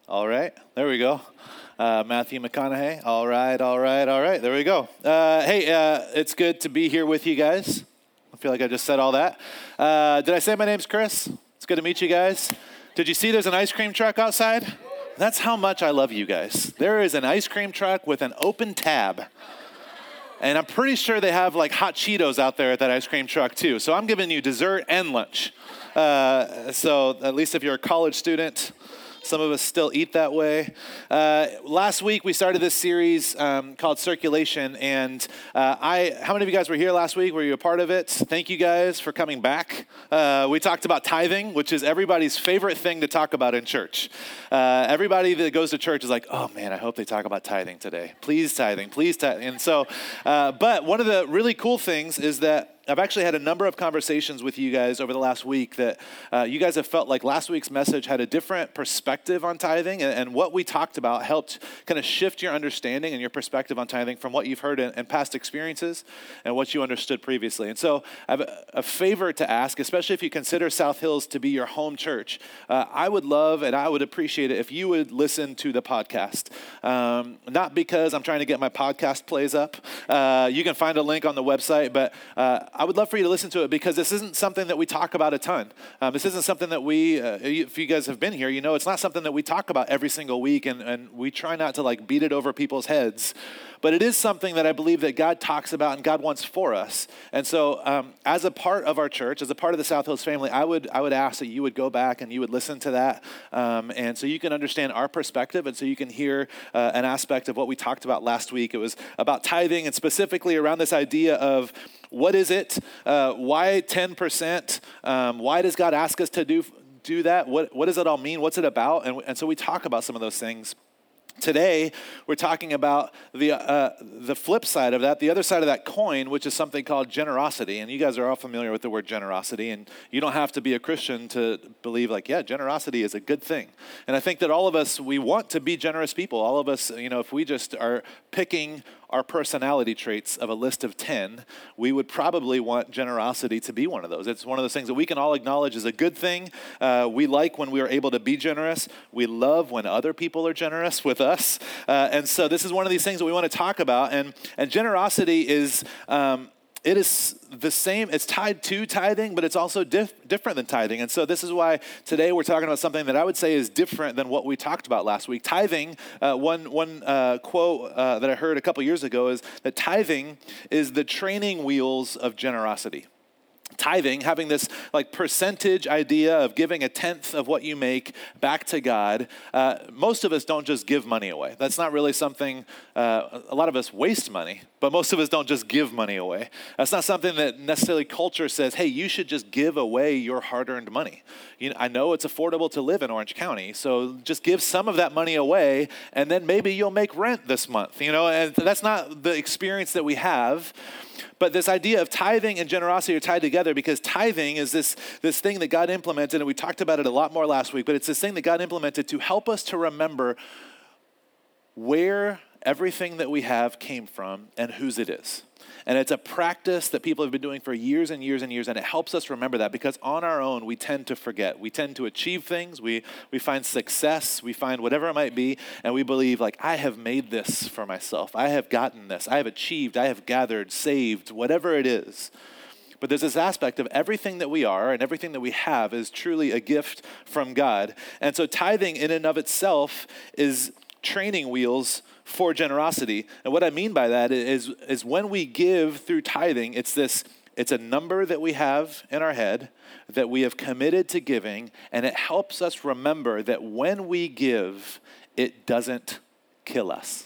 All right, there we go. Matthew McConaughey. All right. There we go. It's good to be here with you guys. I feel like I just said all that. Did I say my name's Chris? It's good to meet you guys. Did you see there's an ice cream truck outside? That's how much I love you guys. There is an ice cream truck with an open tab. And I'm pretty sure they have like hot Cheetos out there at that ice cream truck too. So I'm giving you dessert and lunch. So at least if you're a college student, some of us still eat that way. Last week, we started this series called Circulation. And how many of you guys were here last week? Were you a part of it? Thank you guys for coming back. We talked about tithing, which is everybody's favorite thing to talk about in church. Everybody that goes to church is like, oh man, I hope they talk about tithing today. Please tithing. And so, but one of the really cool things is that I've actually had a number of conversations with you guys over the last week that you guys have felt like last week's message had a different perspective on tithing, and what we talked about helped kind of shift your understanding and your perspective on tithing from what you've heard in past experiences and what you understood previously. And so I have a favor to ask, especially if you consider South Hills to be your home church. I would love and I would appreciate it if you would listen to the podcast. Not because I'm trying to get my podcast plays up. You can find a link on the website, but I would love for you to listen to it because this isn't something that we talk about a ton. This isn't something that if you guys have been here, you know it's not something that we talk about every single week, and we try not to like beat it over people's heads. But it is something that I believe that God talks about and God wants for us. And so as a part of our church, as a part of the South Hills family, I would ask that you would go back and you would listen to that. And so you can understand our perspective and so you can hear an aspect of what we talked about last week. It was about tithing and specifically around this idea of what is it? Why 10%? Why does God ask us to do that? What does it all mean? What's it about? And so we talk about some of those things. Today, we're talking about the flip side of that, the other side of that coin, which is something called generosity. And you guys are all familiar with the word generosity, and you don't have to be a Christian to believe like, yeah, generosity is a good thing. And I think that all of us, we want to be generous people. All of us, if we just are picking our personality traits of a list of 10, we would probably want generosity to be one of those. It's one of those things that we can all acknowledge is a good thing. We like when we are able to be generous. We love when other people are generous with us. And so this is one of these things that we want to talk about. And generosity is... it is the same, it's tied to tithing, but it's also different than tithing. And so this is why today we're talking about something that I would say is different than what we talked about last week. Tithing, one quote that I heard a couple years ago is that tithing is the training wheels of generosity. Tithing, having this like percentage idea of giving a tenth of what you make back to God. Most of us don't just give money away. That's not really something, a lot of us waste money, but most of us don't just give money away. That's not something that necessarily culture says, hey, you should just give away your hard-earned money. I know it's affordable to live in Orange County, so just give some of that money away, and then maybe you'll make rent this month, and that's not the experience that we have. But this idea of tithing and generosity are tied together because tithing is this thing that God implemented, and we talked about it a lot more last week, but it's this thing that God implemented to help us to remember where everything that we have came from and whose it is. And it's a practice that people have been doing for years and years and years, and it helps us remember that because on our own, we tend to forget. We tend to achieve things. We find success. We find whatever it might be, and we believe, like, I have made this for myself. I have gotten this. I have achieved. I have gathered, saved, whatever it is. But there's this aspect of everything that we are and everything that we have is truly a gift from God. And so tithing in and of itself is training wheels for generosity. And what I mean by that is when we give through tithing, it's a number that we have in our head that we have committed to giving, and it helps us remember that when we give, it doesn't kill us.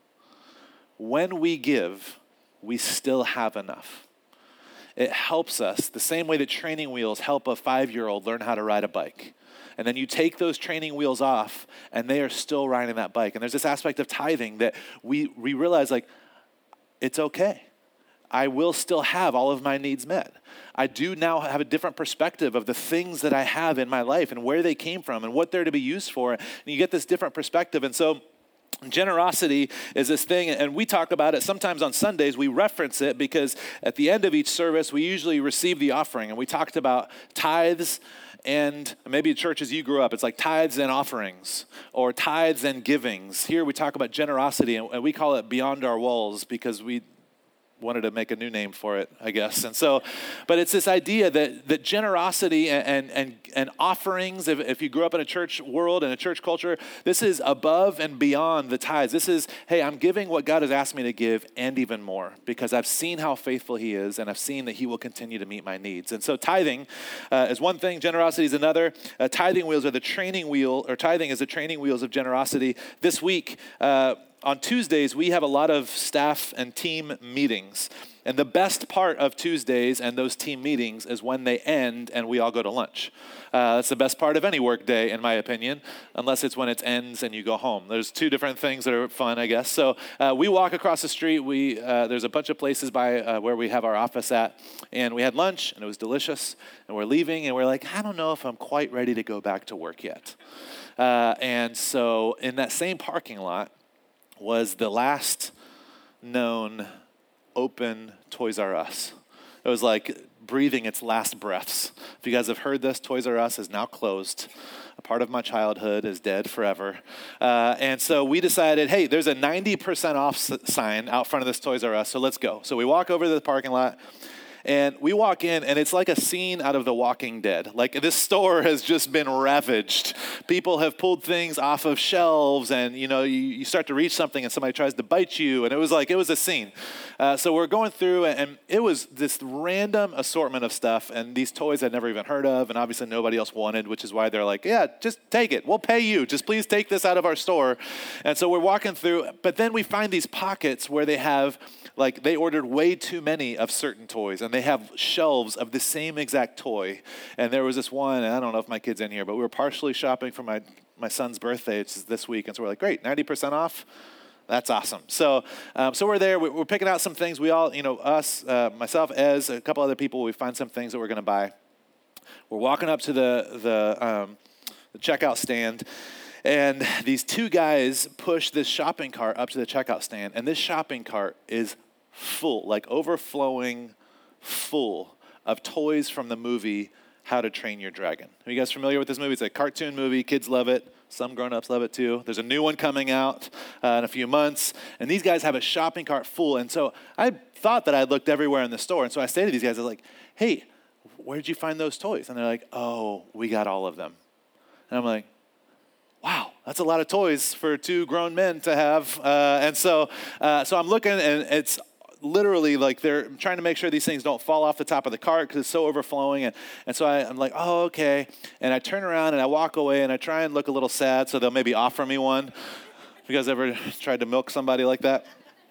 When we give, we still have enough. It helps us the same way that training wheels help a 5-year-old learn how to ride a bike. And then you take those training wheels off, and they are still riding that bike. And there's this aspect of tithing that we realize, like, it's okay. I will still have all of my needs met. I do now have a different perspective of the things that I have in my life and where they came from and what they're to be used for. And you get this different perspective. And so generosity is this thing, and we talk about it sometimes on Sundays. We reference it because at the end of each service, we usually receive the offering. And we talked about tithes And maybe churches you grew up, it's like tithes and offerings or tithes and givings. Here we talk about generosity, and we call it beyond our walls because we wanted to make a new name for it, I guess. And so, but it's this idea that generosity and offerings, if you grew up in a church world and a church culture, this is above and beyond the tithes. This is, hey, I'm giving what God has asked me to give and even more because I've seen how faithful he is and I've seen that he will continue to meet my needs. And so tithing is one thing, generosity is another. Tithing wheels are the training wheel, or tithing is the training wheels of generosity. This week, on Tuesdays, we have a lot of staff and team meetings. And the best part of Tuesdays and those team meetings is when they end and we all go to lunch. That's the best part of any work day, in my opinion, unless it's when it ends and you go home. There's two different things that are fun, I guess. So we walk across the street. There's a bunch of places by where we have our office at. And we had lunch, and it was delicious. And we're leaving, and we're like, I don't know if I'm quite ready to go back to work yet. And so in that same parking lot, was the last known open Toys R Us. It was like breathing its last breaths. If you guys have heard this, Toys R Us is now closed. A part of my childhood is dead forever. And so we decided, hey, there's a 90% off sign out front of this Toys R Us, so let's go. So we walk over to the parking lot. And we walk in, and it's like a scene out of The Walking Dead. Like, this store has just been ravaged. People have pulled things off of shelves, and, you start to reach something, and somebody tries to bite you, and it was a scene. So we're going through, and it was this random assortment of stuff, and these toys I'd never even heard of, and obviously nobody else wanted, which is why they're like, yeah, just take it. We'll pay you. Just please take this out of our store. And so we're walking through, but then we find these pockets where they have, like, they ordered way too many of certain toys, and they have shelves of the same exact toy. And there was this one, and I don't know if my kid's in here, but we were partially shopping for my son's birthday. It's this week, and so we're like, great, 90% off? That's awesome. So we're there. We're picking out some things. We all, us, myself, Ez, a couple other people, we find some things that we're going to buy. We're walking up to the checkout stand, and these two guys push this shopping cart up to the checkout stand, and this shopping cart is full, like overflowing full of toys from the movie How to Train Your Dragon. Are you guys familiar with this movie? It's a cartoon movie. Kids love it. Some grown-ups love it too. There's a new one coming out in a few months, and these guys have a shopping cart full. And so I thought that I'd looked everywhere in the store, and so I say to these guys, I was like, hey, where'd you find those toys? And they're like, oh, we got all of them. And I'm like, wow, that's a lot of toys for two grown men to have. And so I'm looking, and it's literally like they're trying to make sure these things don't fall off the top of the cart because it's so overflowing. And so I'm like, oh, okay. And I turn around and I walk away and I try and look a little sad so they'll maybe offer me one. Have you guys ever tried to milk somebody like that?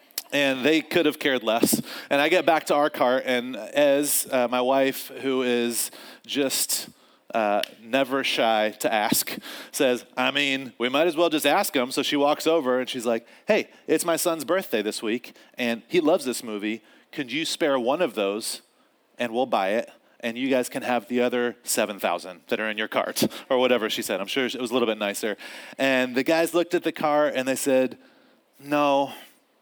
And they could have cared less. And I get back to our cart, and Ez, my wife, who is just never shy to ask, says, I mean, we might as well just ask him. So she walks over and she's like, hey, it's my son's birthday this week, and he loves this movie. Could you spare one of those, and we'll buy it, and you guys can have the other 7,000 that are in your cart, or whatever she said. I'm sure it was a little bit nicer. And the guys looked at the cart, and they said, no.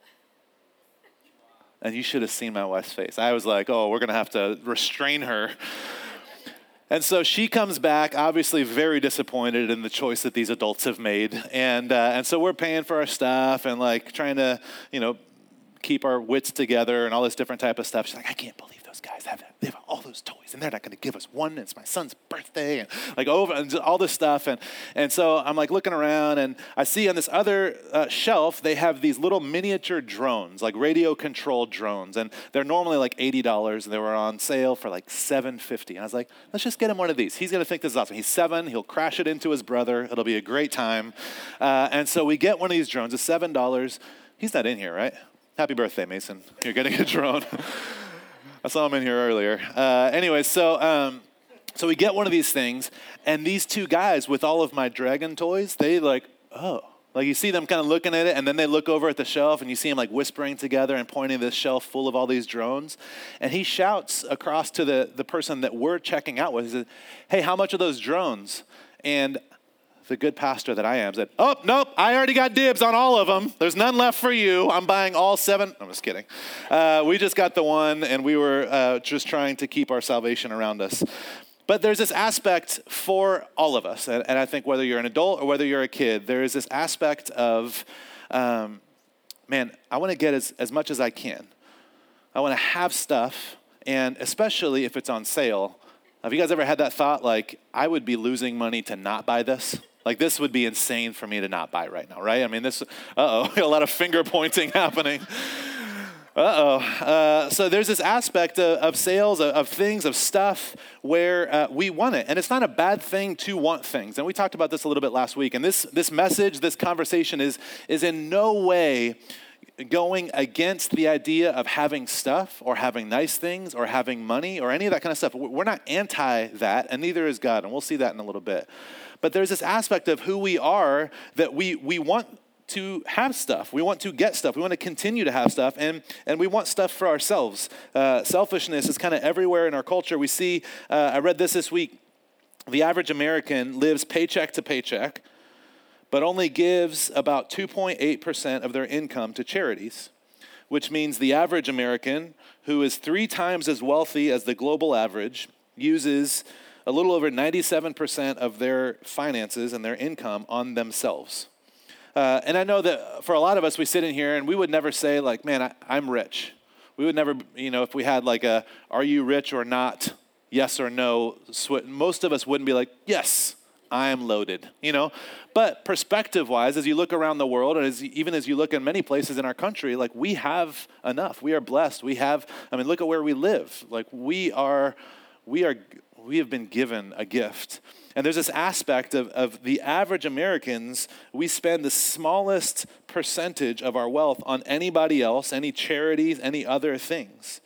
And you should have seen my wife's face. I was like, oh, we're going to have to restrain her. And so she comes back, obviously very disappointed in the choice that these adults have made. And so we're paying for our stuff and like trying to, keep our wits together and all this different type of stuff. She's like, I can't believe those guys have all those toys and they're not going to give us one. It's my son's birthday and like over and all this stuff. And so I'm like looking around and I see on this other shelf, they have these little miniature drones, like radio controlled drones. And they're normally like $80 and they were on sale for like $7.50. And I was like, let's just get him one of these. He's going to think this is awesome. He's 7. He'll crash it into his brother. It'll be a great time. And so we get one of these drones. It's $7. He's not in here, right? Happy birthday, Mason. You're getting a drone. I saw him in here earlier. Anyway, so we get one of these things, and these two guys with all of my dragon toys, they like, oh. Like you see them kind of looking at it, and then they look over at the shelf, and you see them like whispering together and pointing to this shelf full of all these drones. And he shouts across to the person that we're checking out with. He says, hey, how much are those drones? And the good pastor that I am said, oh, nope, I already got dibs on all of them. There's none left for you. I'm buying all 7. I'm just kidding. We just got the one, and we were just trying to keep our salvation around us. But there's this aspect for all of us, and I think whether you're an adult or whether you're a kid, there is this aspect of, man, I want to get as much as I can. I want to have stuff, and especially if it's on sale. Have you guys ever had that thought, like, I would be losing money to not buy this? Like, this would be insane for me to not buy right now, right? I mean, a lot of finger pointing happening. So there's this aspect of sales, of things, of stuff where we want it. And it's not a bad thing to want things. And we talked about this a little bit last week. And this message, this conversation is in no way going against the idea of having stuff or having nice things or having money or any of that kind of stuff. We're not anti that, and neither is God. And we'll see that in a little bit. But there's this aspect of who we are that we want to have stuff. We want to get stuff. We want to continue to have stuff, and we want stuff for ourselves. Selfishness is kind of everywhere in our culture. We see, I read this week, the average American lives paycheck to paycheck, but only gives about 2.8% of their income to charities, which means the average American, who is 3 times as wealthy as the global average, uses a little over 97% of their finances and their income on themselves. And I know that for a lot of us, we sit in here and we would never say, like, man, I'm rich. We would never, if we had like a, are you rich or not, yes or no, most of us wouldn't be like, yes, I'm loaded, But perspective-wise, as you look around the world, and even as you look in many places in our country, like, we have enough. We are blessed. Look at where we live. Like, we have been given a gift. And there's this aspect of the average Americans, we spend the smallest percentage of our wealth on anybody else, any charities, any other things.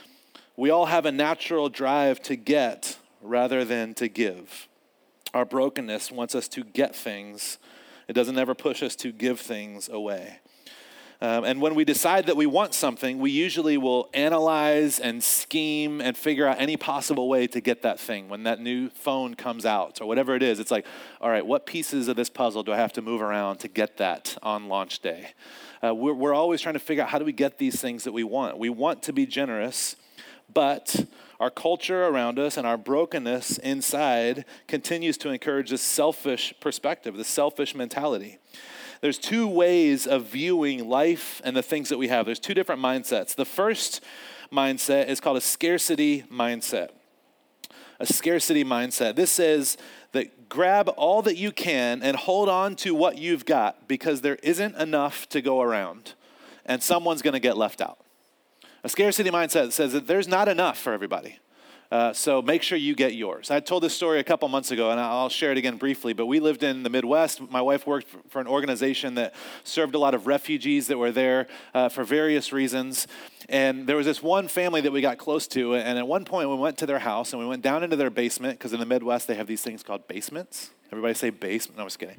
We all have a natural drive to get rather than to give. Our brokenness wants us to get things. It doesn't ever push us to give things away. And when we decide that we want something, we usually will analyze and scheme and figure out any possible way to get that thing. When that new phone comes out or whatever it is, it's like, all right, what pieces of this puzzle do I have to move around to get that on launch day? We're always trying to figure out, how do we get these things that we want? We want to be generous, but our culture around us and our brokenness inside continues to encourage this selfish perspective, this selfish mentality. There's 2 ways of viewing life and the things that we have. There's 2 different mindsets. The first mindset is called a scarcity mindset. A scarcity mindset. This says that grab all that you can and hold on to what you've got because there isn't enough to go around and someone's going to get left out. A scarcity mindset says that there's not enough for everybody. So make sure you get yours. I told this story a couple months ago, and I'll share it again briefly, but we lived in the Midwest. My wife worked for an organization that served a lot of refugees that were there for various reasons. And there was this one family that we got close to, and at one point we went to their house, and we went down into their basement, because in the Midwest they have these things called basements. Everybody say basement? No, I'm just kidding.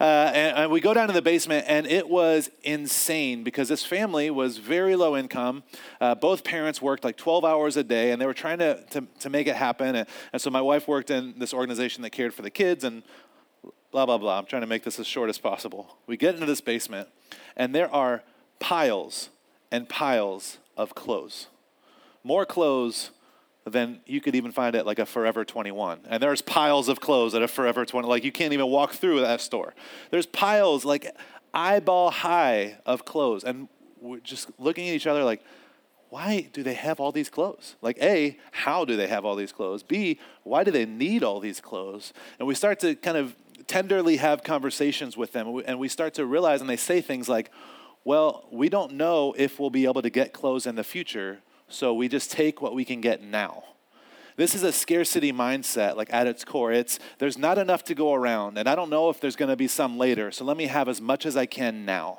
And we go down to the basement, and it was insane because this family was very low income. Both parents worked like 12 hours a day, and they were trying to make it happen. And so my wife worked in this organization that cared for the kids, and blah, blah, blah. I'm trying to make this as short as possible. We get into this basement, and there are piles and piles of clothes. More clothes than you could even find at like a Forever 21. And there's piles of clothes at a Forever 20. Like, you can't even walk through that store. There's piles like eyeball high of clothes. And we're just looking at each other like, why do they have all these clothes? Like, A, how do they have all these clothes? B, why do they need all these clothes? And we start to kind of tenderly have conversations with them. And we start to realize, and they say things like, well, we don't know if we'll be able to get clothes in the future, so we just take what we can get now. This is a scarcity mindset, like at its core. There's not enough to go around, and I don't know if there's going to be some later, so let me have as much as I can now.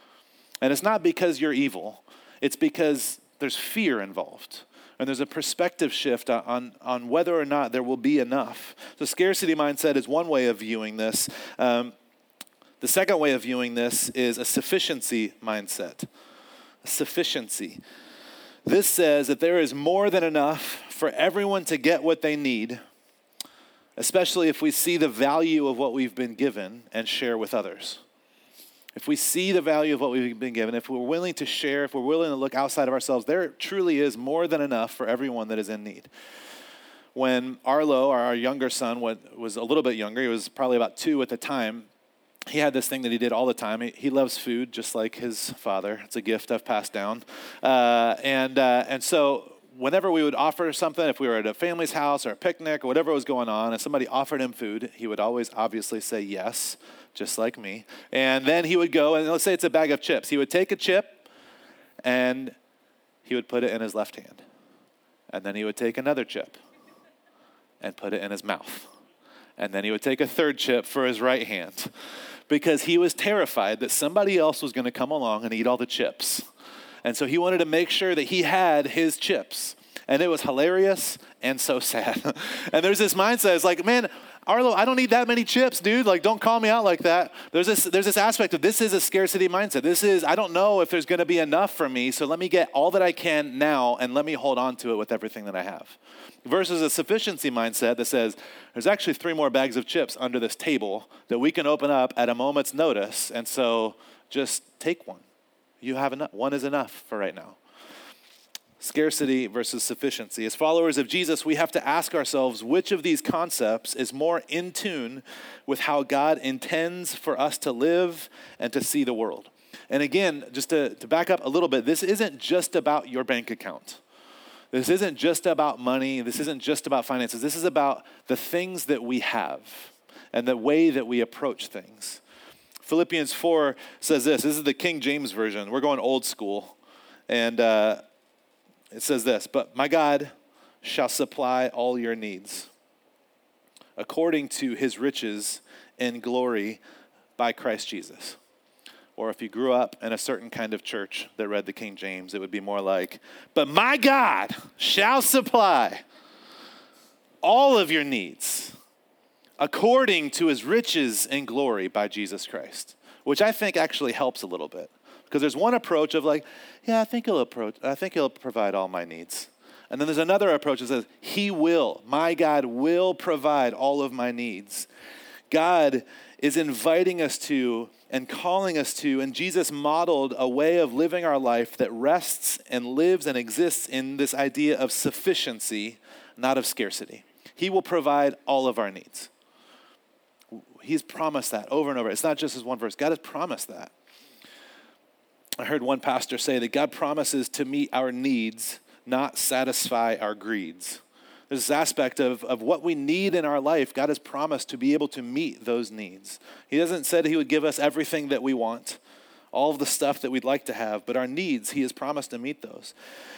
And it's not because you're evil. It's because there's fear involved, and there's a perspective shift on whether or not there will be enough. So scarcity mindset is one way of viewing this. The second way of viewing this is a sufficiency mindset. Sufficiency. This says that there is more than enough for everyone to get what they need, especially if we see the value of what we've been given and share with others. If we see the value of what we've been given, if we're willing to share, if we're willing to look outside of ourselves, there truly is more than enough for everyone that is in need. when Arlo, our younger son, was a little bit younger, he was probably about 2 at the time, he had this thing that he did all the time. He loves food just like his father. It's a gift I've passed down. And so whenever we would offer something, if we were at a family's house or a picnic or whatever was going on, and somebody offered him food, he would always obviously say yes, just like me. And then he would go, and let's say it's a bag of chips. He would take a chip, and he would put it in his left hand. And then he would take another chip and put it in his mouth. And then he would take a third chip for his right hand, because he was terrified that somebody else was going to come along and eat all the chips. And so he wanted to make sure that he had his chips. And it was hilarious and so sad. And there's this mindset, it's like, man, Arlo, I don't need that many chips, dude. Like, don't call me out like that. There's this aspect of this is a scarcity mindset. This is, I don't know if there's going to be enough for me, so let me get all that I can now and let me hold on to it with everything that I have. Versus a sufficiency mindset that says, there's actually 3 more bags of chips under this table that we can open up at a moment's notice, and so just take one. You have enough. One is enough for right now. Scarcity versus sufficiency. As followers of Jesus, we have to ask ourselves which of these concepts is more in tune with how God intends for us to live and to see the world. And again, just to back up a little bit, this isn't just about your bank account. This isn't just about money. This isn't just about finances. This is about the things that we have and the way that we approach things. Philippians 4 says this. This is the King James Version. We're going old school. And it says this, but my God shall supply all your needs according to his riches in glory by Christ Jesus. Or if you grew up in a certain kind of church that read the King James, it would be more like, but my God shall supply all of your needs according to his riches in glory by Jesus Christ, which I think actually helps a little bit. Because there's one approach of like, yeah, I think he'll provide all my needs. And then there's another approach that says, my God will provide all of my needs. God is inviting us to and calling us to, and Jesus modeled a way of living our life that rests and lives and exists in this idea of sufficiency, not of scarcity. He will provide all of our needs. He's promised that over and over. It's not just this one verse. God has promised that. I heard one pastor say that God promises to meet our needs, not satisfy our greeds. There's this aspect of what we need in our life. God has promised to be able to meet those needs. He hasn't said he would give us everything that we want, all of the stuff that we'd like to have, but our needs, he has promised to meet those.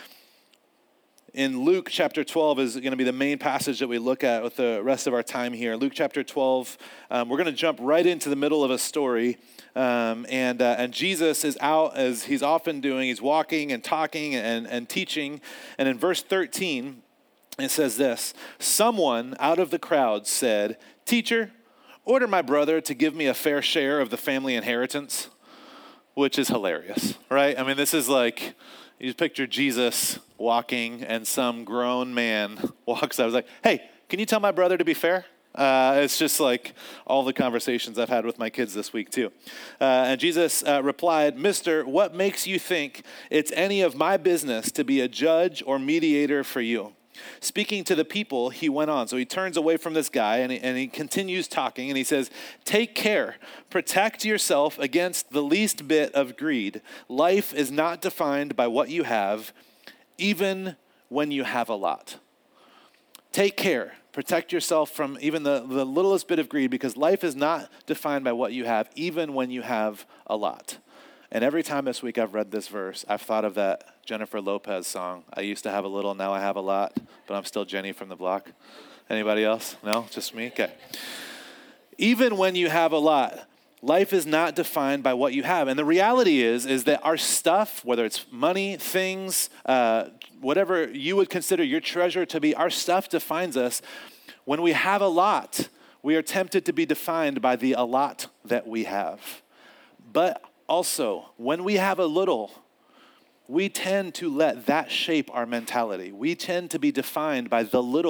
In Luke chapter 12 is going to be the main passage that we look at with the rest of our time here. Luke chapter 12, we're going to jump right into the middle of a story. And Jesus is out, as he's often doing. He's walking and talking and teaching. And in verse 13, it says this, someone out of the crowd said, "Teacher, order my brother to give me a fair share of the family inheritance," which is hilarious, right? I mean, this is like, you just picture Jesus walking and some grown man walks out. I was like, "Hey, can you tell my brother to be fair?" It's just like all the conversations I've had with my kids this week too. And Jesus replied, "Mister, what makes you think it's any of my business to be a judge or mediator for you?" Speaking to the people, he went on. So he turns away from this guy and he continues talking, and he says, "Take care, protect yourself against the least bit of greed. Life is not defined by what you have, even when you have a lot." Take care, protect yourself from even the littlest bit of greed, because life is not defined by what you have, even when you have a lot. And every time this week I've read this verse, I've thought of that Jennifer Lopez song, "I used to have a little, now I have a lot, but I'm still Jenny from the block." Anybody else? No? Just me? Okay. Even when you have a lot, life is not defined by what you have. And the reality is that our stuff, whether it's money, things, whatever you would consider your treasure to be, our stuff defines us. When we have a lot, we are tempted to be defined by the a lot that we have. But also, when we have a little, we tend to let that shape our mentality. We tend to be defined by the little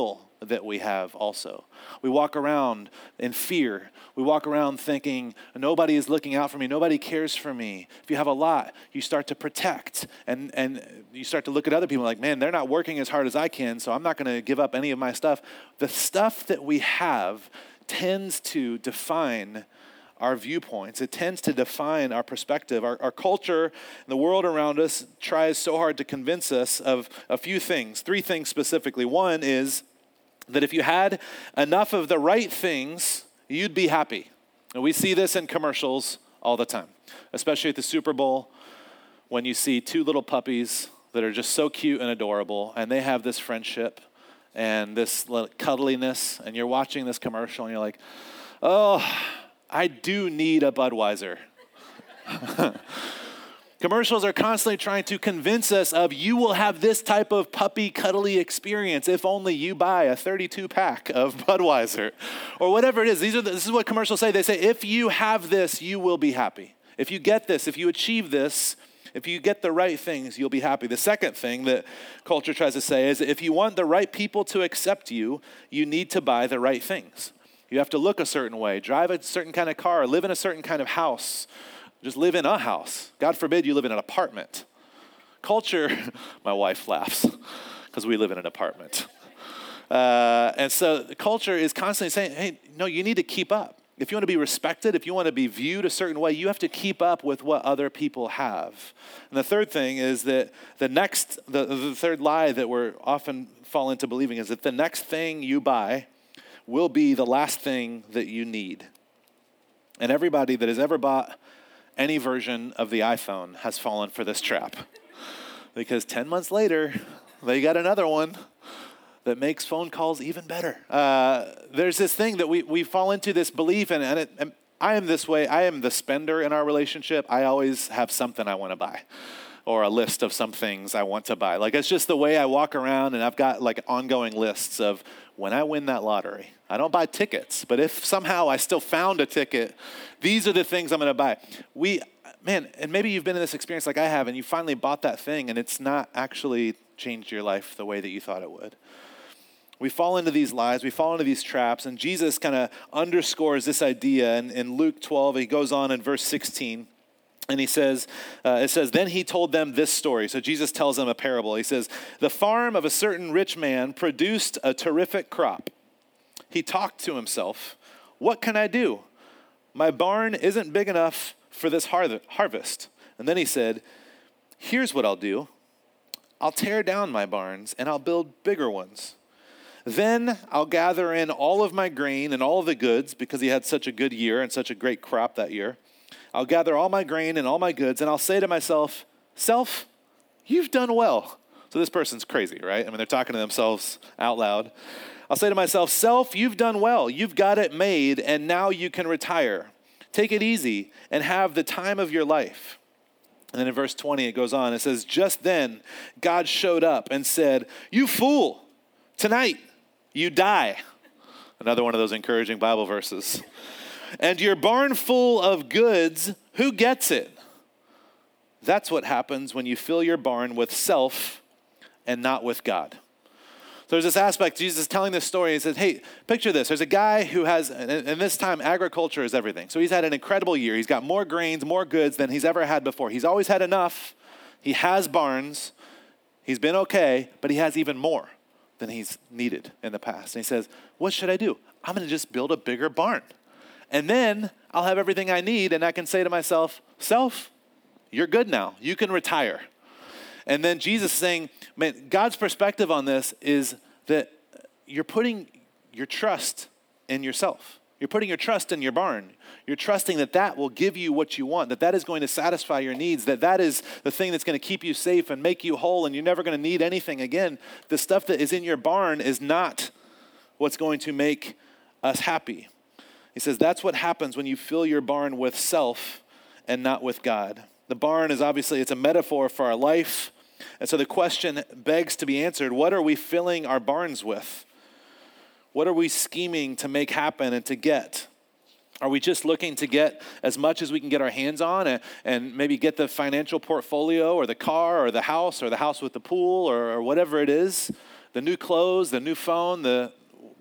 that we have also. We walk around in fear. We walk around thinking, nobody is looking out for me. Nobody cares for me. If you have a lot, you start to protect. And you start to look at other people like, man, they're not working as hard as I can, so I'm not going to give up any of my stuff. The stuff that we have tends to define our viewpoints. It tends to define our perspective. Our culture and the world around us tries so hard to convince us of a few things, 3 things specifically. One is that if you had enough of the right things, you'd be happy. And we see this in commercials all the time, especially at the Super Bowl when you see 2 little puppies that are just so cute and adorable, and they have this friendship and this cuddliness, and you're watching this commercial and you're like, oh, I do need a Budweiser. Commercials are constantly trying to convince us of you will have this type of puppy cuddly experience if only you buy a 32-pack of Budweiser or whatever it is. This is what commercials say. They say, if you have this, you will be happy. If you get this, if you achieve this, if you get the right things, you'll be happy. The second thing that culture tries to say is if you want the right people to accept you, you need to buy the right things. You have to look a certain way, drive a certain kind of car, live in a certain kind of house. Just live in a house. God forbid you live in an apartment. Culture, my wife laughs because we live in an apartment. And so the culture is constantly saying, hey, no, you need to keep up. If you want to be respected, if you want to be viewed a certain way, you have to keep up with what other people have. And the third thing is that the third lie that we're often fall into believing is that the next thing you buy will be the last thing that you need. And everybody that has ever bought any version of the iPhone has fallen for this trap. Because 10 months later, they got another one that makes phone calls even better. There's this thing that we fall into this belief, and I am this way. I am the spender in our relationship. I always have something I want to buy, or a list of some things I want to buy. Like, it's just the way I walk around, and I've got like ongoing lists of when I win that lottery. I don't buy tickets, but if somehow I still found a ticket, these are the things I'm going to buy. And maybe you've been in this experience like I have, and you finally bought that thing, and it's not actually changed your life the way that you thought it would. We fall into these lies, we fall into these traps, and Jesus kind of underscores this idea in Luke 12. He goes on in verse 16. And he says, then he told them this story. So Jesus tells them a parable. He says, the farm of a certain rich man produced a terrific crop. He talked to himself, what can I do? My barn isn't big enough for this harvest. And then he said, here's what I'll do. I'll tear down my barns and I'll build bigger ones. Then I'll gather in all of my grain and all of the goods because he had such a good year and such a great crop that year. I'll gather all my grain and all my goods, and I'll say to myself, self, you've done well. So this person's crazy, right? I mean, they're talking to themselves out loud. I'll say to myself, self, you've done well. You've got it made, and now you can retire. Take it easy and have the time of your life. And then in verse 20, it goes on. It says, just then God showed up and said, you fool, tonight you die. Another one of those encouraging Bible verses. And your barn full of goods, who gets it? That's what happens when you fill your barn with self and not with God. So there's this aspect, Jesus is telling this story. He says, hey, picture this. There's a guy who has, and this time agriculture is everything. So he's had an incredible year. He's got more grains, more goods than he's ever had before. He's always had enough. He has barns. He's been okay, but he has even more than he's needed in the past. And he says, what should I do? I'm going to just build a bigger barn. And then I'll have everything I need, and I can say to myself, self, you're good now. You can retire. And then Jesus is saying, man, God's perspective on this is that you're putting your trust in yourself. You're putting your trust in your barn. You're trusting that that will give you what you want, that that is going to satisfy your needs, that that is the thing that's going to keep you safe and make you whole, and you're never going to need anything again. The stuff that is in your barn is not what's going to make us happy. He says that's what happens when you fill your barn with self and not with God. The barn is obviously, it's a metaphor for our life. And so the question begs to be answered, what are we filling our barns with? What are we scheming to make happen and to get? Are we just looking to get as much as we can get our hands on and maybe get the financial portfolio or the car or the house with the pool or whatever it is, the new clothes, the new phone,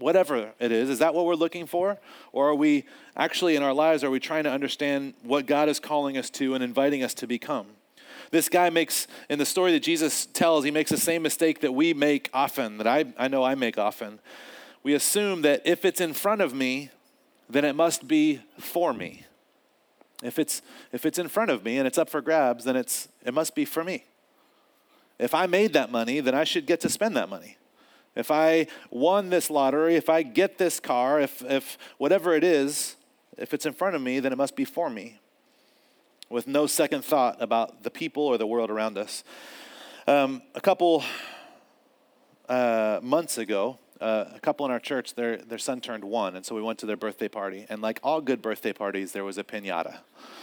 whatever it is that what we're looking for? Or are we actually in our lives, are we trying to understand what God is calling us to and inviting us to become? This guy makes, in the story that Jesus tells, he makes the same mistake that we make often, that I know I make often. We assume that if it's in front of me, then it must be for me. If it's in front of me and it's up for grabs, then it must be for me. If I made that money, then I should get to spend that money. If I won this lottery, if I get this car, if whatever it is, if it's in front of me, then it must be for me, with no second thought about the people or the world around us. A couple months ago, a couple in our church, their son turned 1, and so we went to their birthday party. And like all good birthday parties, there was a piñata.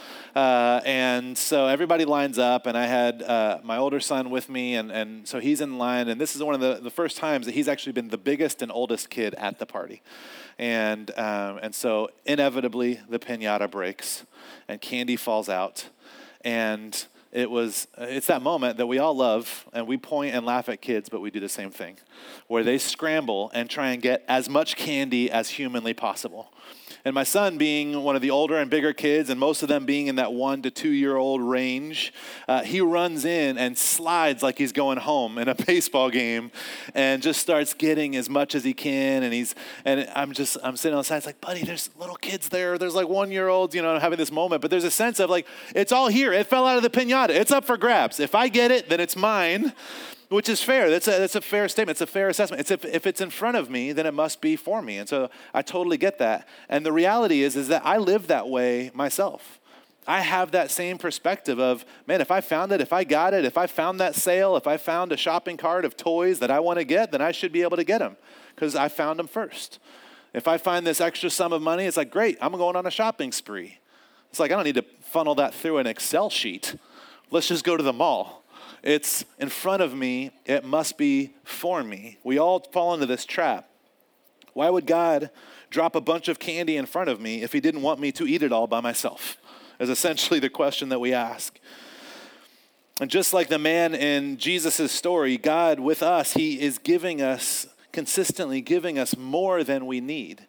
And so everybody lines up, and I had my older son with me, and so he's in line, and this is one of the first times that he's actually been the biggest and oldest kid at the party. And so inevitably the piñata breaks, and candy falls out, and it's that moment that we all love, and we point and laugh at kids, but we do the same thing, where they scramble and try and get as much candy as humanly possible. And my son, being one of the older and bigger kids, and most of them being in that 1 to 2 year old range, he runs in and slides like he's going home in a baseball game, and just starts getting as much as he can. And I'm sitting on the side. It's like, buddy, there's little kids there. There's like 1 year olds, having this moment. But there's a sense of like, it's all here. It fell out of the piñata. It's up for grabs. If I get it, then it's mine. Which is fair. That's a fair statement. It's a fair assessment. It's if it's in front of me, then it must be for me. And so I totally get that. And the reality is that I live that way myself. I have that same perspective of, man, if I found it, if I got it, if I found that sale, if I found a shopping cart of toys that I want to get, then I should be able to get them because I found them first. If I find this extra sum of money, it's like, great, I'm going on a shopping spree. It's like, I don't need to funnel that through an Excel sheet. Let's just go to the mall. It's in front of me. It must be for me. We all fall into this trap. Why would God drop a bunch of candy in front of me if he didn't want me to eat it all by myself? Is essentially the question that we ask. And just like the man in Jesus' story, God with us, he is consistently giving us more than we need.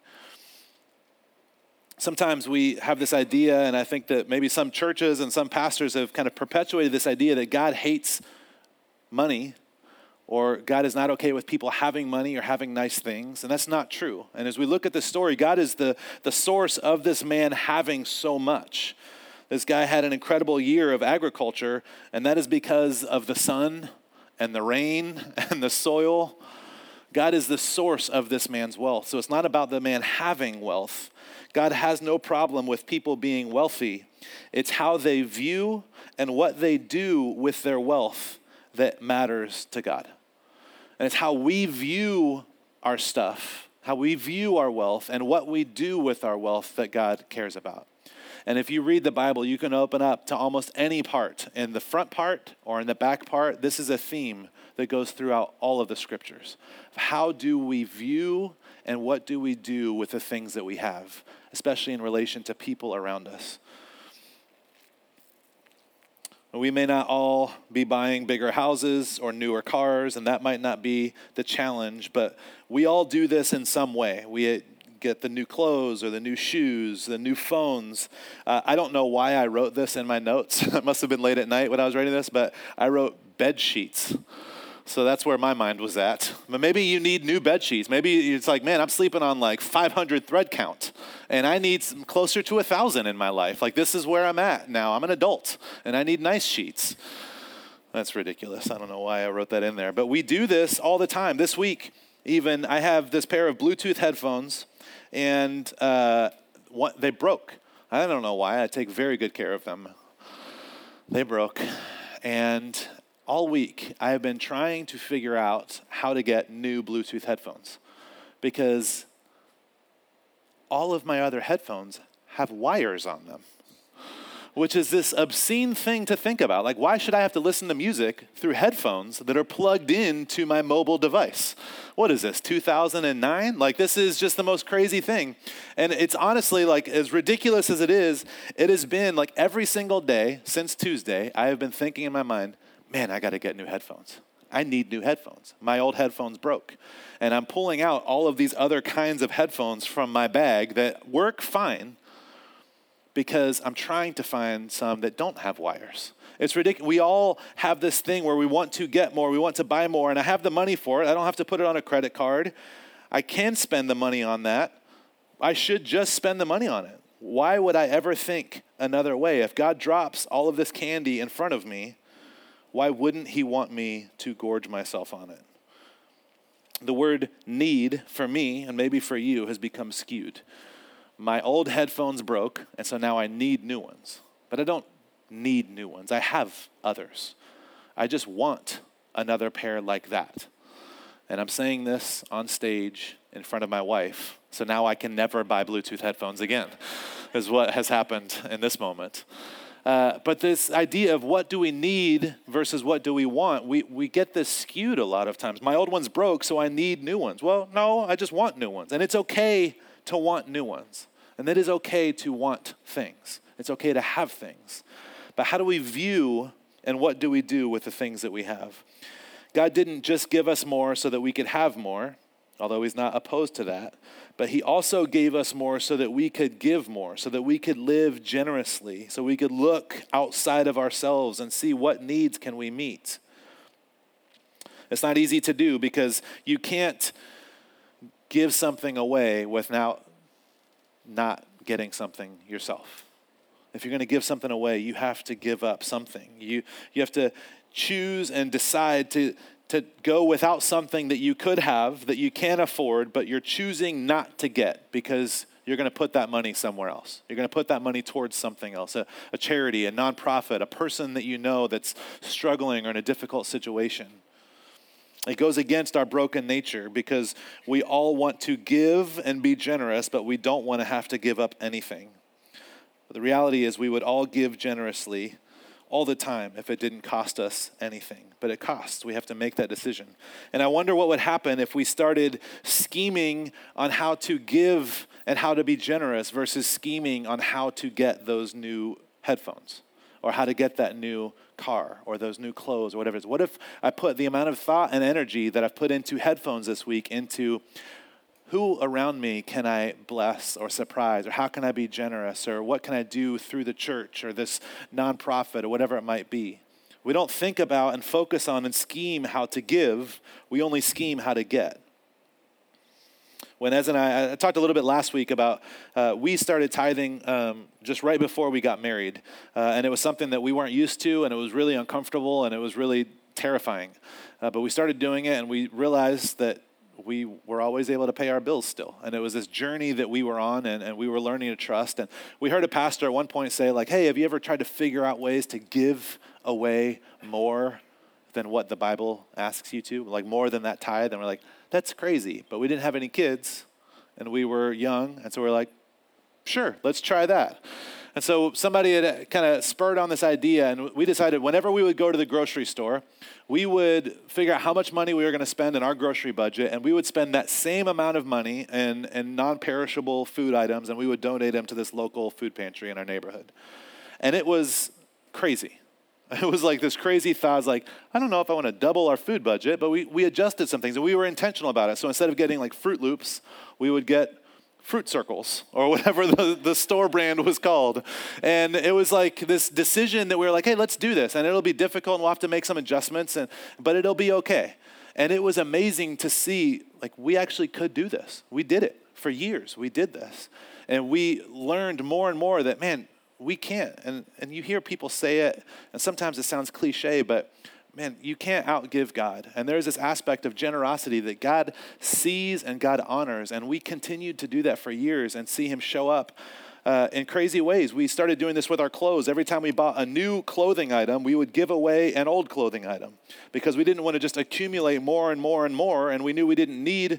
Sometimes we have this idea, and I think that maybe some churches and some pastors have kind of perpetuated this idea that God hates money, or God is not okay with people having money or having nice things, and that's not true. And as we look at this story, God is the source of this man having so much. This guy had an incredible year of agriculture, and that is because of the sun and the rain and the soil. God is the source of this man's wealth. So it's not about the man having wealth. God has no problem with people being wealthy. It's how they view and what they do with their wealth that matters to God. And it's how we view our stuff, how we view our wealth, and what we do with our wealth that God cares about. And if you read the Bible, you can open up to almost any part. In the front part or in the back part, this is a theme that goes throughout all of the scriptures. How do we view and what do we do with the things that we have, especially in relation to people around us? We may not all be buying bigger houses or newer cars, and that might not be the challenge, but we all do this in some way. We get the new clothes or the new shoes, the new phones. I don't know why I wrote this in my notes. It must have been late at night when I was writing this, but I wrote bed sheets. So that's where my mind was at. But maybe you need new bed sheets. Maybe it's like, man, I'm sleeping on like 500 thread count, and I need closer to 1,000 in my life. Like, this is where I'm at now. I'm an adult, and I need nice sheets. That's ridiculous. I don't know why I wrote that in there. But we do this all the time. This week, even, I have this pair of Bluetooth headphones, and they broke. I don't know why. I take very good care of them. They broke, and all week, I have been trying to figure out how to get new Bluetooth headphones because all of my other headphones have wires on them, which is this obscene thing to think about. Like, why should I have to listen to music through headphones that are plugged into my mobile device? What is this, 2009? Like, this is just the most crazy thing. And it's honestly, like, as ridiculous as it has been like every single day since Tuesday, I have been thinking in my mind, man, I got to get new headphones. I need new headphones. My old headphones broke. And I'm pulling out all of these other kinds of headphones from my bag that work fine because I'm trying to find some that don't have wires. It's ridiculous. We all have this thing where we want to get more, we want to buy more, and I have the money for it. I don't have to put it on a credit card. I can spend the money on that. I should just spend the money on it. Why would I ever think another way? If God drops all of this candy in front of me, why wouldn't he want me to gorge myself on it? The word need for me, and maybe for you, has become skewed. My old headphones broke, and so now I need new ones. But I don't need new ones. I have others. I just want another pair like that. And I'm saying this on stage in front of my wife, so now I can never buy Bluetooth headphones again, is what has happened in this moment. But this idea of what do we need versus what do we want, we get this skewed a lot of times. My old one's broke, so I need new ones. Well, no, I just want new ones. And it's okay to want new ones. And it is okay to want things. It's okay to have things. But how do we view and what do we do with the things that we have? God didn't just give us more so that we could have more, although he's not opposed to that. But he also gave us more so that we could give more, so that we could live generously, so we could look outside of ourselves and see what needs can we meet. It's not easy to do because you can't give something away without not getting something yourself. If you're going to give something away, you have to give up something. You have to choose and decide to go without something that you could have, that you can afford, but you're choosing not to get because you're going to put that money somewhere else. You're going to put that money towards something else, a charity, a nonprofit, a person that you know that's struggling or in a difficult situation. It goes against our broken nature because we all want to give and be generous, but we don't want to have to give up anything. But the reality is we would all give generously all the time if it didn't cost us anything. But it costs. We have to make that decision. And I wonder what would happen if we started scheming on how to give and how to be generous versus scheming on how to get those new headphones or how to get that new car or those new clothes or whatever it is. What if I put the amount of thought and energy that I've put into headphones this week into who around me can I bless or surprise, or how can I be generous, or what can I do through the church or this nonprofit or whatever it might be? We don't think about and focus on and scheme how to give. We only scheme how to get. When Ez and I talked a little bit last week about, we started tithing just right before we got married. And it was something that we weren't used to, and it was really uncomfortable, and it was really terrifying. But we started doing it, and we realized that we were always able to pay our bills still. And it was this journey that we were on, and we were learning to trust. And we heard a pastor at one point say, like, hey, have you ever tried to figure out ways to give away more than what the Bible asks you to? Like more than that tithe? And we're like, that's crazy. But we didn't have any kids, and we were young. And so we're like, sure, let's try that. And so somebody had kind of spurred on this idea, and we decided whenever we would go to the grocery store, we would figure out how much money we were going to spend in our grocery budget, and we would spend that same amount of money in non-perishable food items, and we would donate them to this local food pantry in our neighborhood. And it was crazy. It was like this crazy thought. I was like, I don't know if I want to double our food budget, but we adjusted some things, and we were intentional about it. So instead of getting like Fruit Loops, we would get Fruit Circles, or whatever the store brand was called. And it was like this decision that we were like, hey, let's do this. And it'll be difficult, and we'll have to make some adjustments, but it'll be okay. And it was amazing to see, like, we actually could do this. We did it for years. We did this. And we learned more and more that, man, we can't. And you hear people say it, and sometimes it sounds cliche, but man, you can't outgive God. And there's this aspect of generosity that God sees and God honors. And we continued to do that for years and see him show up in crazy ways. We started doing this with our clothes. Every time we bought a new clothing item, we would give away an old clothing item because we didn't want to just accumulate more and more and more. And we knew we didn't need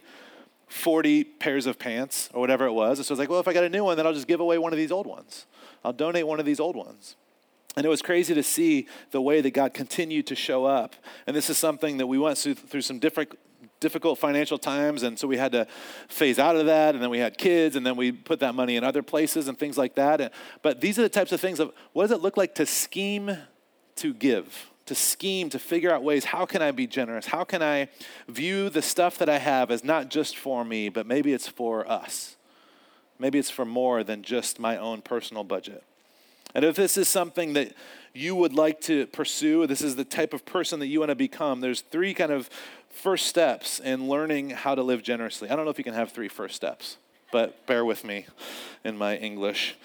40 pairs of pants or whatever it was. So I was like, well, if I got a new one, then I'll just give away one of these old ones. I'll donate one of these old ones. And it was crazy to see the way that God continued to show up. And this is something that we went through some difficult financial times, and so we had to phase out of that, and then we had kids, and then we put that money in other places and things like that. But these are the types of things of what does it look like to scheme to give? to scheme, to figure out ways, how can I be generous? How can I view the stuff that I have as not just for me, but maybe it's for us. Maybe it's for more than just my own personal budget. And if this is something that you would like to pursue, this is the type of person that you want to become, there's 3 kind of first steps in learning how to live generously. I don't know if you can have 3 first steps, but bear with me in my English.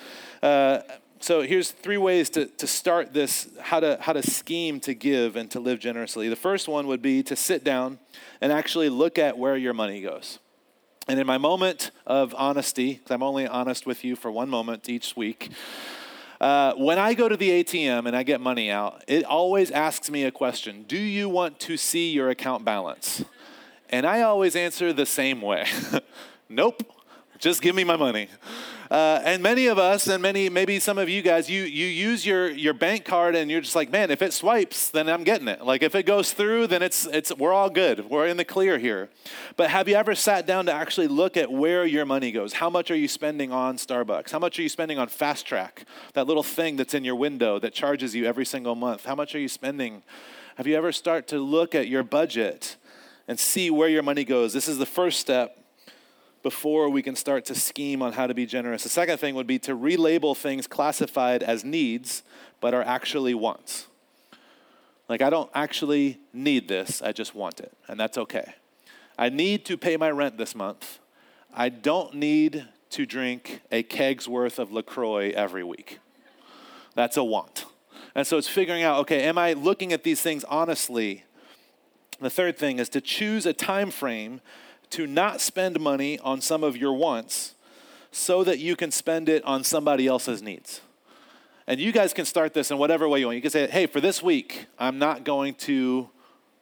So here's 3 ways to start this, how to scheme to give and to live generously. The first one would be to sit down and actually look at where your money goes. And in my moment of honesty, because I'm only honest with you for 1 moment each week, when I go to the ATM and I get money out, it always asks me a question. Do you want to see your account balance? And I always answer the same way. Nope, just give me my money. And many of us, and maybe some of you guys, you use your bank card and you're just like, man, if it swipes, then I'm getting it. Like if it goes through, then we're all good. We're in the clear here. But have you ever sat down to actually look at where your money goes? How much are you spending on Starbucks? How much are you spending on Fast Track, that little thing that's in your window that charges you every single month? How much are you spending? Have you ever start to look at your budget and see where your money goes? This is the first step before we can start to scheme on how to be generous. The second thing would be to relabel things classified as needs, but are actually wants. Like, I don't actually need this, I just want it, and that's okay. I need to pay my rent this month. I don't need to drink a keg's worth of LaCroix every week. That's a want. And so it's figuring out, okay, am I looking at these things honestly? The third thing is to choose a time frame to not spend money on some of your wants so that you can spend it on somebody else's needs. And you guys can start this in whatever way you want. You can say, hey, for this week, I'm not going to,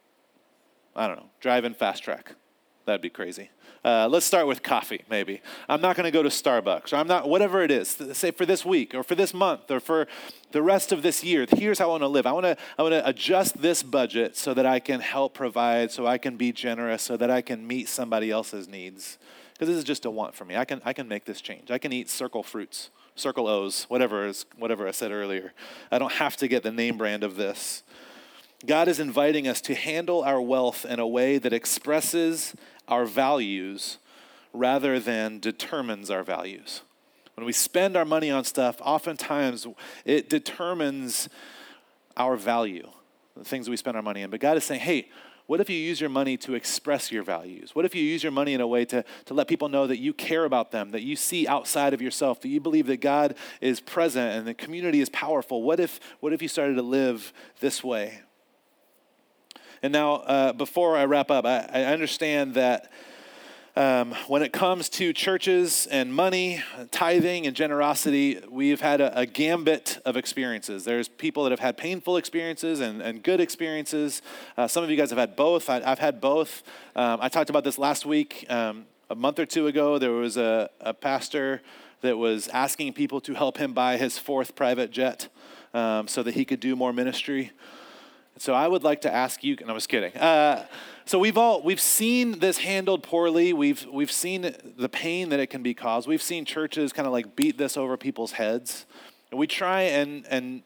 drive in Fast Track. That'd be crazy. Let's start with coffee, maybe. I'm not going to go to Starbucks, or I'm not, whatever it is. Say for this week, or for this month, or for the rest of this year. Here's how I want to live. I want to adjust this budget so that I can help provide, so I can be generous, so that I can meet somebody else's needs. Because this is just a want for me. I can make this change. I can eat Circle fruits, Circle O's, whatever I said earlier. I don't have to get the name brand of this. God is inviting us to handle our wealth in a way that expresses our values rather than determines our values. When we spend our money on stuff, oftentimes it determines our value, the things we spend our money in. But God is saying, hey, what if you use your money to express your values? What if you use your money in a way to let people know that you care about them, that you see outside of yourself, that you believe that God is present and the community is powerful? What if you started to live this way? And now, before I wrap up, I understand that when it comes to churches and money, tithing and generosity, we've had a gambit of experiences. There's people that have had painful experiences and good experiences. Some of you guys have had both. I've had both. I talked about this last week. A month or 2 ago, there was a pastor that was asking people to help him buy his 4th private jet so that he could do more ministry. So I would like to ask you, and I was kidding. So we've seen this handled poorly. We've seen the pain that it can be caused. We've seen churches kind of like beat this over people's heads. And we try and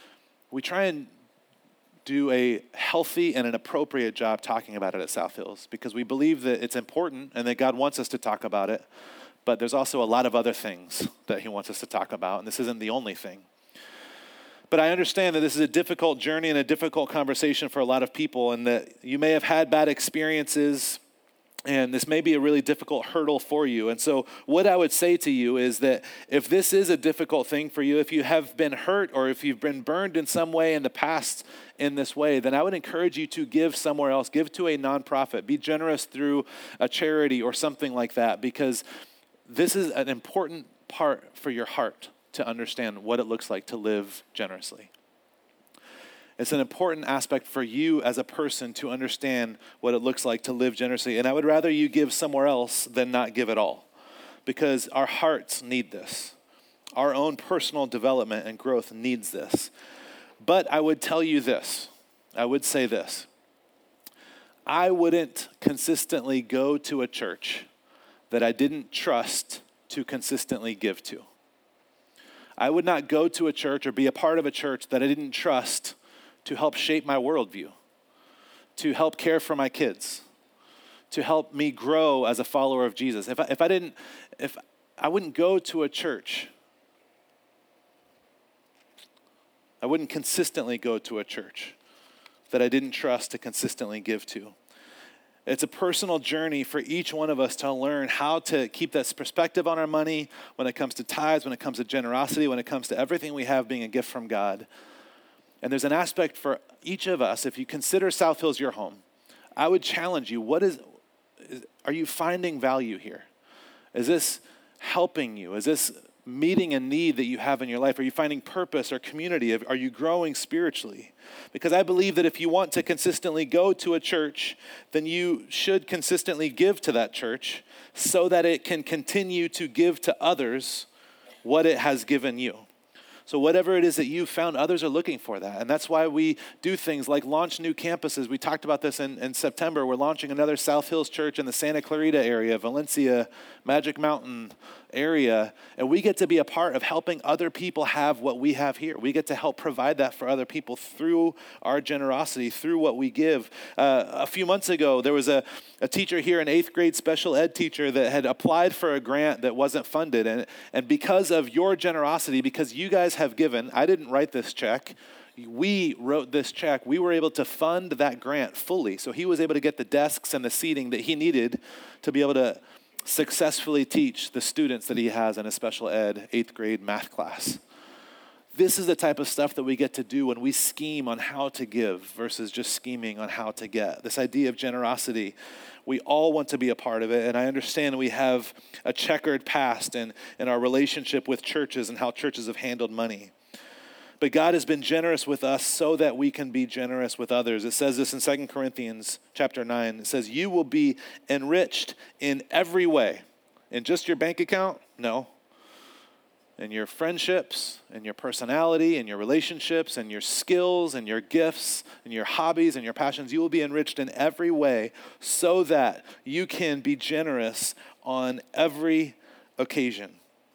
do a healthy and an appropriate job talking about it at South Hills because we believe that it's important and that God wants us to talk about it. But there's also a lot of other things that he wants us to talk about, and this isn't the only thing. But I understand that this is a difficult journey and a difficult conversation for a lot of people, and that you may have had bad experiences, and this may be a really difficult hurdle for you. And so what I would say to you is that if this is a difficult thing for you, if you have been hurt or if you've been burned in some way in the past in this way, then I would encourage you to give somewhere else. Give to a nonprofit. Be generous through a charity or something like that, because this is an important part for your heart to understand what it looks like to live generously. It's an important aspect for you as a person to understand what it looks like to live generously. And I would rather you give somewhere else than not give at all, because our hearts need this. Our own personal development and growth needs this. But I would tell you this. I would say this. I wouldn't consistently go to a church that I didn't trust to consistently give to. I would not go to a church or be a part of a church that I didn't trust to help shape my worldview, to help care for my kids, to help me grow as a follower of Jesus. If I wouldn't go to a church, I wouldn't consistently go to a church that I didn't trust to consistently give to. It's a personal journey for each one of us to learn how to keep that perspective on our money when it comes to tithes, when it comes to generosity, when it comes to everything we have being a gift from God. And there's an aspect for each of us, if you consider South Hills your home, I would challenge you, are you finding value here? Is this helping you? Is this meeting a need that you have in your life? Are you finding purpose or community? Are you growing spiritually? Because I believe that if you want to consistently go to a church, then you should consistently give to that church so that it can continue to give to others what it has given you. So whatever it is that you found, others are looking for that. And that's why we do things like launch new campuses. We talked about this in September. We're launching another South Hills church in the Santa Clarita area, Valencia, Magic Mountain area. And we get to be a part of helping other people have what we have here. We get to help provide that for other people through our generosity, through what we give. A few months ago, there was a teacher here, an 8th grade special ed teacher that had applied for a grant that wasn't funded. And because of your generosity, because you guys have given, I didn't write this check. We wrote this check. We were able to fund that grant fully. So he was able to get the desks and the seating that he needed to be able to successfully teach the students that he has in a special ed 8th grade math class. This is the type of stuff that we get to do when we scheme on how to give versus just scheming on how to get. This idea of generosity, we all want to be a part of it. And I understand we have a checkered past in our relationship with churches and how churches have handled money. But God has been generous with us so that we can be generous with others. It says this in 2 Corinthians chapter 9. It says, you will be enriched in every way. In just your bank account? No. In your friendships, in your personality, in your relationships, in your skills, and your gifts, and your hobbies, and your passions. You will be enriched in every way so that you can be generous on every occasion.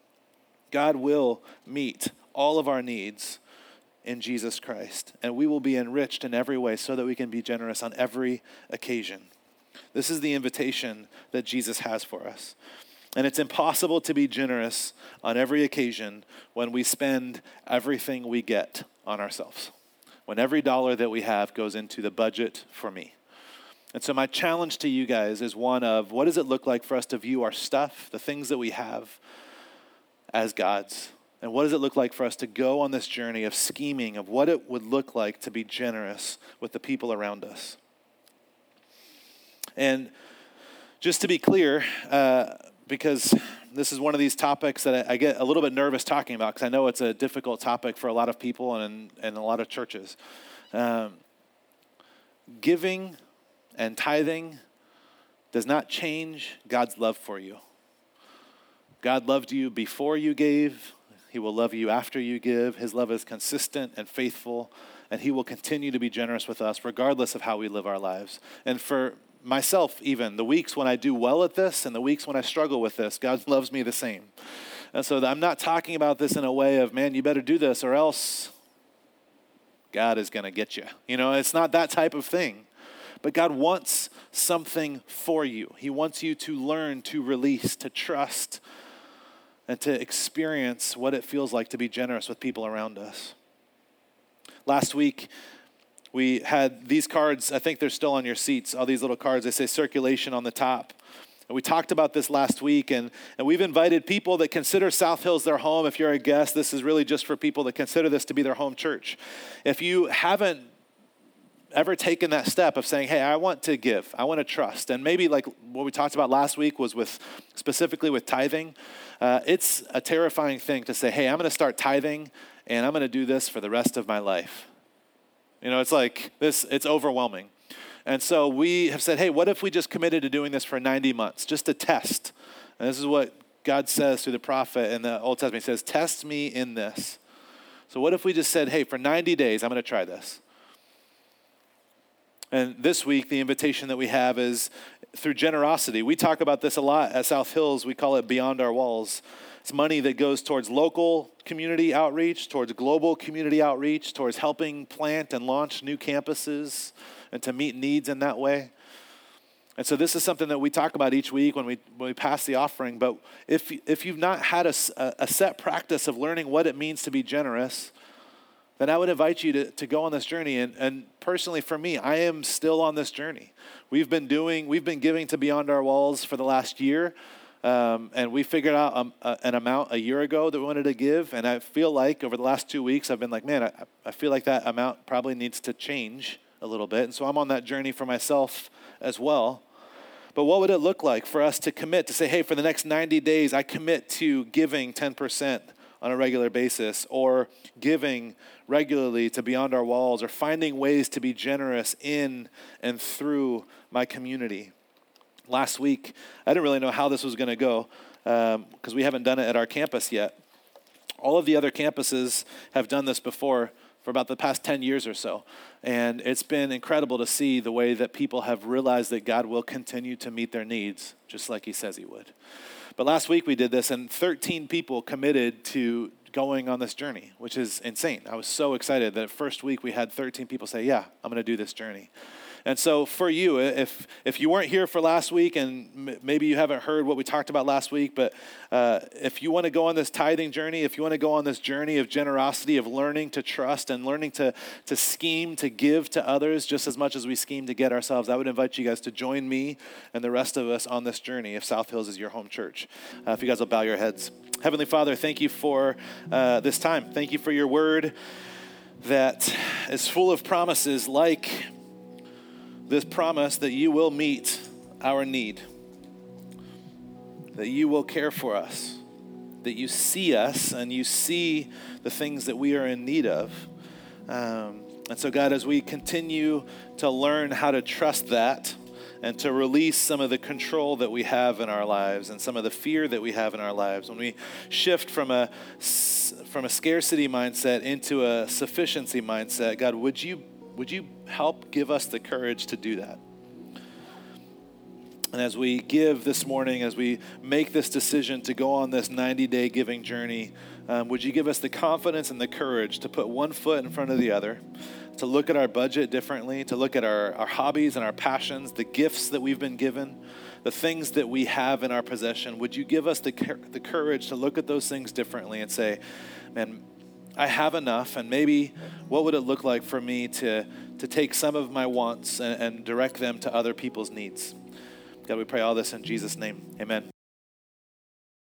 God will meet all of our needs in Jesus Christ, and we will be enriched in every way so that we can be generous on every occasion. This is the invitation that Jesus has for us. And it's impossible to be generous on every occasion when we spend everything we get on ourselves, when every dollar that we have goes into the budget for me. And so my challenge to you guys is one of, what does it look like for us to view our stuff, the things that we have, as God's? And what does it look like for us to go on this journey of scheming of what it would look like to be generous with the people around us? And just to be clear, because this is one of these topics that I get a little bit nervous talking about because I know it's a difficult topic for a lot of people and a lot of churches. Giving and tithing does not change God's love for you. God loved you before you gave. He will love you after you give. His love is consistent and faithful, and he will continue to be generous with us regardless of how we live our lives. And for myself, even, the weeks when I do well at this and the weeks when I struggle with this, God loves me the same. And so I'm not talking about this in a way of, man, you better do this or else God is going to get you. You know, it's not that type of thing. But God wants something for you. He wants you to learn, to release, to trust, and to experience what it feels like to be generous with people around us. Last week, we had these cards. I think they're still on your seats, all these little cards. They say circulation on the top. And we talked about this last week, and we've invited people that consider South Hills their home. If you're a guest, this is really just for people that consider this to be their home church. If you haven't ever taken that step of saying, hey, I want to give, I want to trust, and maybe like what we talked about last week was specifically with tithing, it's a terrifying thing to say, hey, I'm going to start tithing, and I'm going to do this for the rest of my life. You know, it's like this, it's overwhelming. And so we have said, hey, what if we just committed to doing this for 90 months, just to test? And this is what God says through the prophet in the Old Testament. He says, test me in this. So what if we just said, hey, for 90 days, I'm going to try this. And this week, the invitation that we have is through generosity. We talk about this a lot at South Hills. We call it Beyond Our Walls. It's money that goes towards local community outreach, towards global community outreach, towards helping plant and launch new campuses and to meet needs in that way. And so this is something that we talk about each week when we pass the offering. But if you've not had a set practice of learning what it means to be generous, then I would invite you to go on this journey. And personally for me, I am still on this journey. We've been giving to Beyond Our Walls for the last year. And we figured out an amount a year ago that we wanted to give. And I feel like over the last 2 weeks, I've been like, man, I feel like that amount probably needs to change a little bit. And so I'm on that journey for myself as well. But what would it look like for us to commit to say, hey, for the next 90 days, I commit to giving 10% on a regular basis, or giving regularly to Beyond Our Walls, or finding ways to be generous in and through my community. Last week, I didn't really know how this was going to go because we haven't done it at our campus yet. All of the other campuses have done this before for about the past 10 years or so. And it's been incredible to see the way that people have realized that God will continue to meet their needs, just like he says he would. But last week we did this, and 13 people committed to going on this journey, which is insane. I was so excited that first week we had 13 people say, yeah, I'm going to do this journey. And so for you, if you weren't here for last week, and maybe you haven't heard what we talked about last week, but if you want to go on this tithing journey, if you want to go on this journey of generosity, of learning to trust and learning to scheme to give to others just as much as we scheme to get ourselves, I would invite you guys to join me and the rest of us on this journey if South Hills is your home church. If you guys will bow your heads. Heavenly Father, thank you for this time. Thank you for your word that is full of promises, like this promise that you will meet our need, that you will care for us, that you see us and you see the things that we are in need of. And so, God, as we continue to learn how to trust that and to release some of the control that we have in our lives and some of the fear that we have in our lives, when we shift from a scarcity mindset into a sufficiency mindset, God, would you help give us the courage to do that? And as we give this morning, as we make this decision to go on this 90-day giving journey, would you give us the confidence and the courage to put one foot in front of the other, to look at our budget differently, to look at our hobbies and our passions, the gifts that we've been given, the things that we have in our possession? Would you give us the courage to look at those things differently and say, man, I have enough, and maybe what would it look like for me to take some of my wants and direct them to other people's needs? God, we pray all this in Jesus' name. Amen.